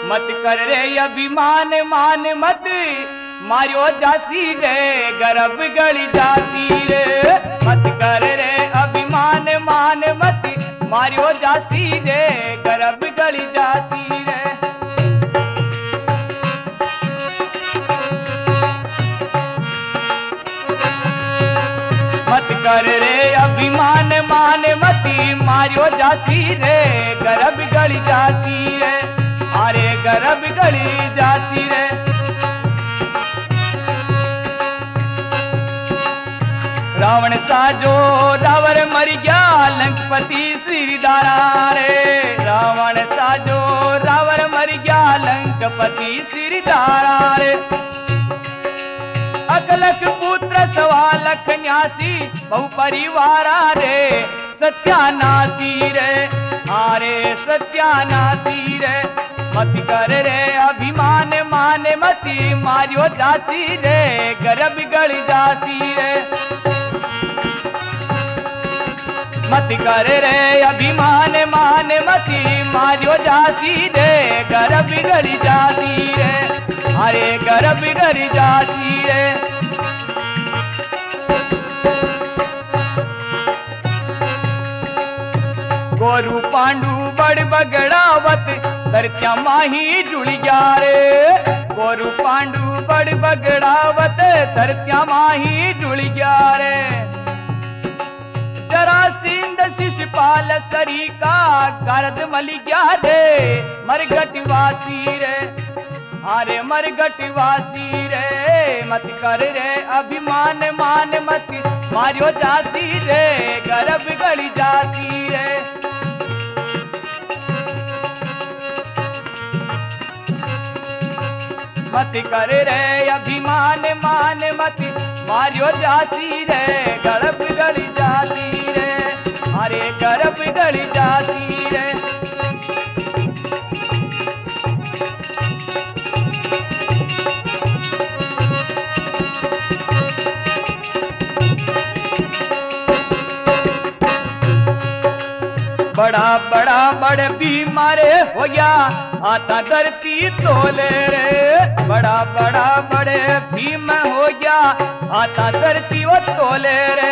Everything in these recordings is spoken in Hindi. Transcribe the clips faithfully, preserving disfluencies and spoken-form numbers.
मत कर रे अभिमान मान मत मारियो जासी रे गर्भ गली जासी रे। मत कर रे अभिमान मान मत मारियो जासी रे गर्भ गली जासी रे। मत कर रे अभिमान मान मती मारियो जासी रे गर्भ गली जासी रे। अरे गर्भ गली जासी रे। रावण साजो रावण मर गया लंकपति श्रीदारा रे। रावण साजो रावण मर गया लंकपति श्रीदारा रे। अकलख पुत्र सवा लख न्यासी बहु परिवारा रे सत्यानासी रे। आरे सत्यानासी रे। मत कर रे अभिमान मान मती मारियो जासी रे गर्भ गल जासी रे। मत कर रे अभिमान मान मती मारियो जासी रे गर्भ गल जासी रे। अरे गर्भ गल जासी रे। गोरु पांडु बड़ बगड़ावत धरत्या माही जुड़ गया रे। गोरु पांडु बड़ बगड़ावत धरत्या माही जुड़ गया रे। जरासिंद शिशुपाल सरी का गर्द मल गया रे मरघटवासी रे। अरे मरघटवासी रे। मत कर रे अभिमान मान मत मारियो जासी रे गर्भ गली जासी रे। मत कर रे अभिमान मान मत मारियो जासी रे गर्भ गली जासी रे। अरे गर्भ गली जासी रे। बड़ा बड़ा बड़े बीमारे हो गया आता धरती तोले रे। बड़ा बड़ा बड़े भीम हो गया आता धरती वो तोले रे।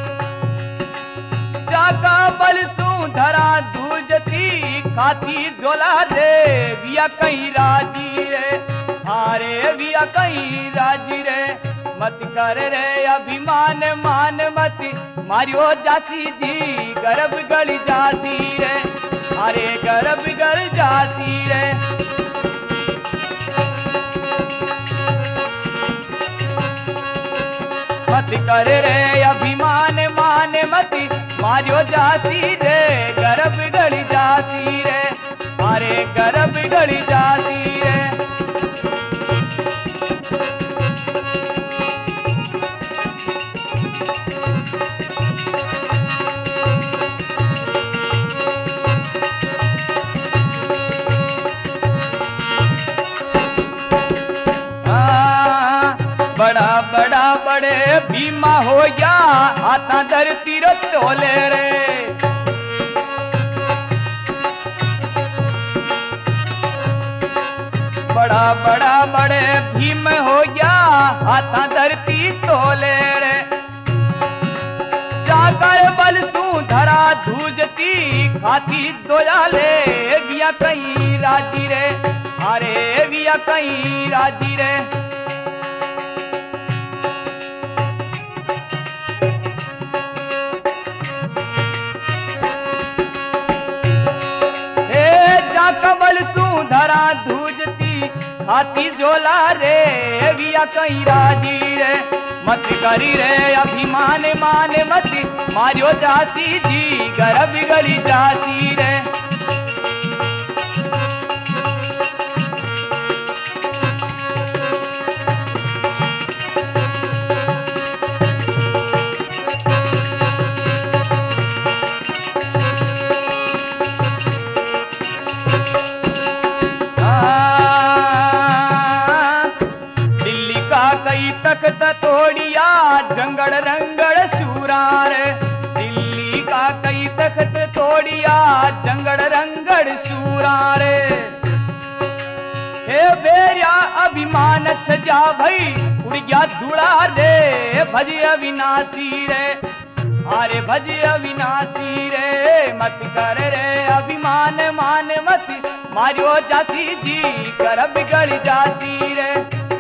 जाका बल सू धरा दूजती खाती जोला रे विया कहीं राजी रे। हारे विया कहीं राजी रे। मत कर रे अभिमान मान मत मारियो जासी जी गर्भ गल जासी रे। अरे गर्भ गल जासी रे। मत कर रे अभिमान मान मत मारियो जासी रे गर्भ गल जासी रे। अरे गर्भ गल जासी रे। बड़ा बड़ा बड़े भीमा हो गया आता धरती रो तोले रे। बड़ा बड़ा बड़े भीम हो गया आता धरती तोले रे। जाकर बल सू धरा धूजती खाती दोया ले विया कहीं राजी रे। अरे विया कहीं राजी रे। कबल सू धरा धूजती हाथी जोला रे विया कहीं राजी रे। मत करी रे अभिमान मान मत मारियो जासी जी गर्भ गली जासी रे। तख्त तोड़िया जंगड़ रंगड़ शूरा रे। दिल्ली का कई तख्त तोड़िया जंगड़ रंगड़ शूरा रे। बेरिया अभिमान छजा भई उड़ गया धूड़ा रे भज अविनाशी रे अरे भज अविनाशी रे मत कर रे अभिमान मान मत मारियो जासी जी कर बिगड़ जासी रे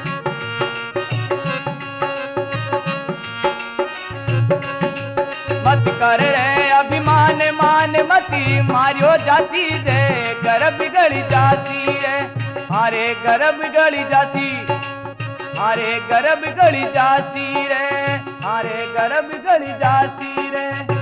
मत कर रे अभिमान मान मती मारियो जासी रे कर बिगड़ जासी रे अरे कर बिगड़ जासी अरे कर बिगड़ जासी रे अरे कर बिगड़ जासी रे